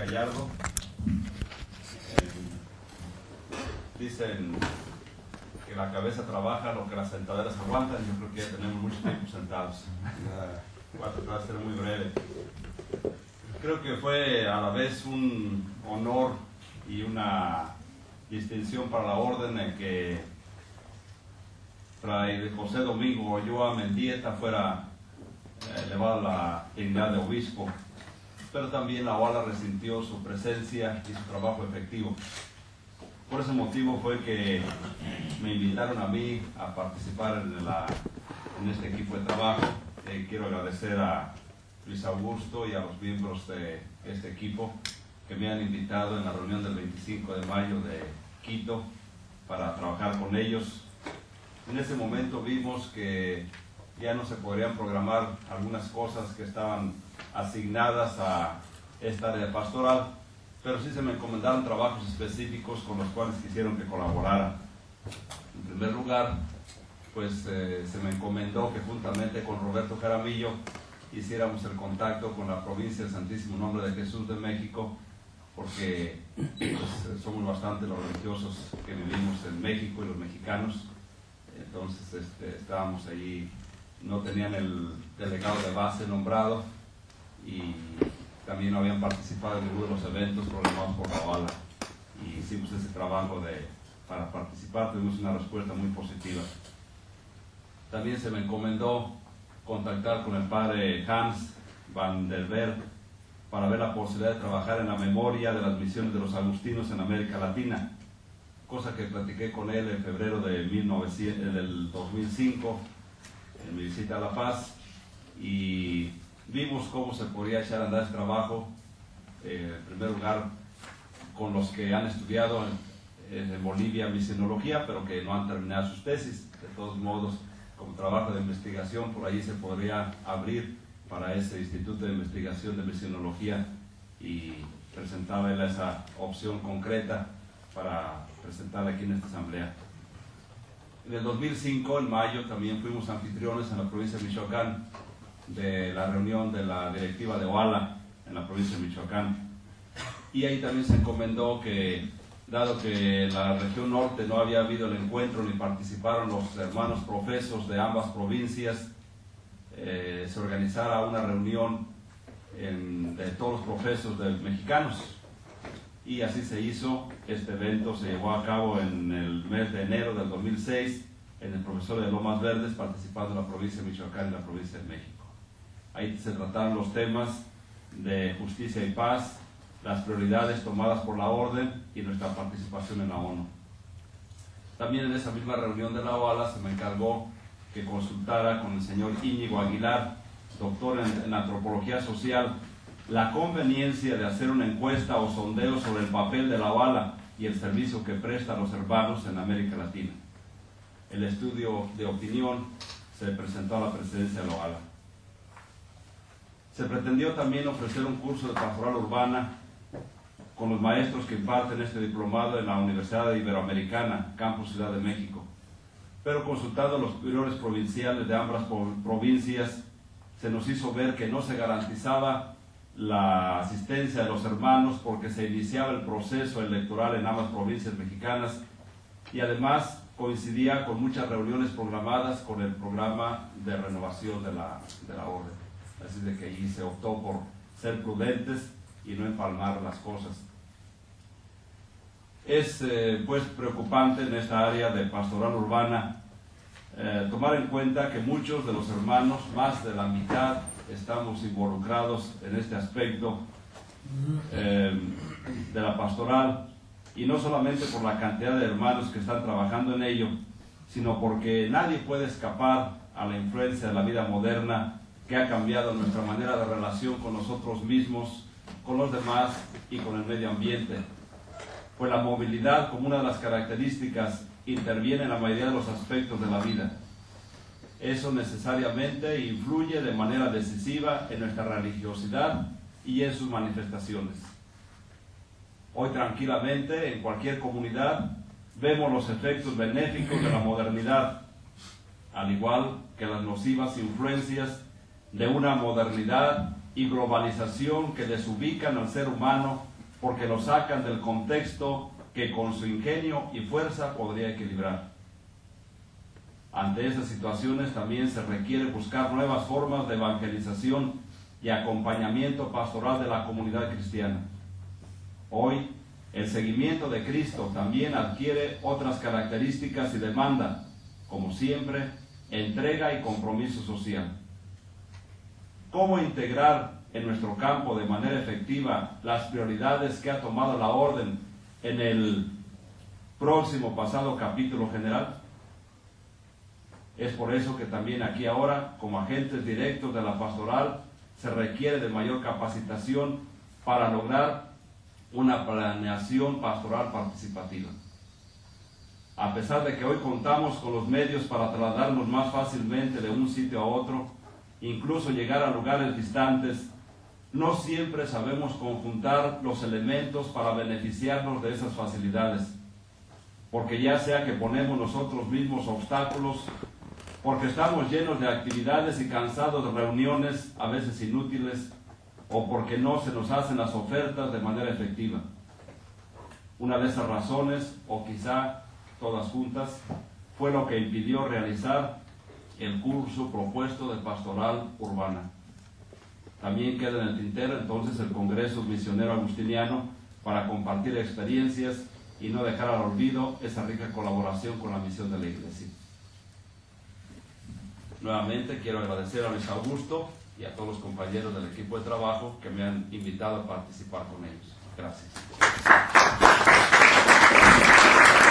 Gallardo. Dicen que la cabeza trabaja lo que las sentaderas aguantan. Yo creo que ya tenemos mucho tiempo sentados. Voy a tratar de ser muy breve. Creo que fue a la vez un honor y una distinción para la orden en que Fray José Domingo Oyoa Mendieta fuera elevado a la dignidad de obispo, pero también la OALA resintió su presencia y su trabajo efectivo. Por ese motivo fue que me invitaron a mí a participar en este equipo de trabajo. Quiero agradecer a Luis Augusto y a los miembros de este equipo que me han invitado en la reunión del 25 de mayo de Quito para trabajar con ellos. En ese momento vimos que ya no se podrían programar algunas cosas que estaban asignadas a esta área pastoral, pero sí se me encomendaron trabajos específicos con los cuales quisieron que colaborara. En primer lugar, pues se me encomendó que juntamente con Roberto Jaramillo hiciéramos el contacto con la provincia del Santísimo Nombre de Jesús de México, porque pues, somos bastante los religiosos que vivimos en México y los mexicanos. Entonces estábamos allí, no tenían el delegado de base nombrado y también no habían participado en ninguno de los eventos programados por la OALA, y hicimos ese trabajo para participar. Tuvimos una respuesta muy positiva. También se me encomendó contactar con el padre Hans van der Berg para ver la posibilidad de trabajar en la memoria de las misiones de los agustinos en América Latina, cosa que platiqué con él en febrero del 2005 en mi visita a La Paz, y vimos cómo se podría echar a andar este trabajo, en primer lugar con los que han estudiado en Bolivia misionología, pero que no han terminado sus tesis. De todos modos, como trabajo de investigación, por ahí se podría abrir para ese Instituto de Investigación de Misionología, y presentaba él esa opción concreta para presentar aquí en esta asamblea. En el 2005, en mayo, también fuimos anfitriones en la provincia de Michoacán de la reunión de la directiva de OALA en la provincia de Michoacán, y ahí también se encomendó que, dado que en la región norte no había habido el encuentro ni participaron los hermanos profesos de ambas provincias, se organizara una reunión de todos los profesos de mexicanos, y así se hizo. Este evento se llevó a cabo en el mes de enero del 2006 en el Profesor de Lomas Verdes, participando en la provincia de Michoacán y la provincia de México. Ahí se trataron los temas de justicia y paz, las prioridades tomadas por la orden y nuestra participación en la ONU. También en esa misma reunión de la OALA se me encargó que consultara con el señor Íñigo Aguilar, doctor en antropología social, la conveniencia de hacer una encuesta o sondeo sobre el papel de la OALA y el servicio que presta a los hermanos en América Latina. El estudio de opinión se presentó a la presidencia de la OALA. Se pretendió también ofrecer un curso de pastoral urbana con los maestros que imparten este diplomado en la Universidad Iberoamericana, Campus Ciudad de México. Pero consultando a los superiores provinciales de ambas provincias, se nos hizo ver que no se garantizaba la asistencia de los hermanos porque se iniciaba el proceso electoral en ambas provincias mexicanas, y además coincidía con muchas reuniones programadas con el programa de renovación de la orden. Así de que allí se optó por ser prudentes y no empalmar las cosas. Es pues preocupante en esta área de pastoral urbana tomar en cuenta que muchos de los hermanos, más de la mitad, estamos involucrados en este aspecto de la pastoral, y no solamente por la cantidad de hermanos que están trabajando en ello, sino porque nadie puede escapar a la influencia de la vida moderna, que ha cambiado nuestra manera de relación con nosotros mismos, con los demás y con el medio ambiente. Pues la movilidad, como una de las características, interviene en la mayoría de los aspectos de la vida. Eso necesariamente influye de manera decisiva en nuestra religiosidad y en sus manifestaciones. Hoy tranquilamente, en cualquier comunidad, vemos los efectos benéficos de la modernidad, al igual que las nocivas influencias de una modernidad y globalización que desubican al ser humano porque lo sacan del contexto que con su ingenio y fuerza podría equilibrar. Ante estas situaciones también se requiere buscar nuevas formas de evangelización y acompañamiento pastoral de la comunidad cristiana. Hoy, el seguimiento de Cristo también adquiere otras características y demanda, como siempre, entrega y compromiso social. ¿Cómo integrar en nuestro campo de manera efectiva las prioridades que ha tomado la orden en el próximo pasado capítulo general? Es por eso que también aquí ahora, como agentes directos de la pastoral, se requiere de mayor capacitación para lograr una planeación pastoral participativa. A pesar de que hoy contamos con los medios para trasladarnos más fácilmente de un sitio a otro, incluso llegar a lugares distantes, no siempre sabemos conjuntar los elementos para beneficiarnos de esas facilidades, porque ya sea que ponemos nosotros mismos obstáculos, porque estamos llenos de actividades y cansados de reuniones a veces inútiles, o porque no se nos hacen las ofertas de manera efectiva. Una de esas razones, o quizá todas juntas, fue lo que impidió realizar el curso propuesto de pastoral urbana. También queda en el tintero entonces el Congreso Misionero Agustiniano para compartir experiencias y no dejar al olvido esa rica colaboración con la misión de la Iglesia. Nuevamente quiero agradecer a Luis Augusto y a todos los compañeros del equipo de trabajo que me han invitado a participar con ellos. Gracias.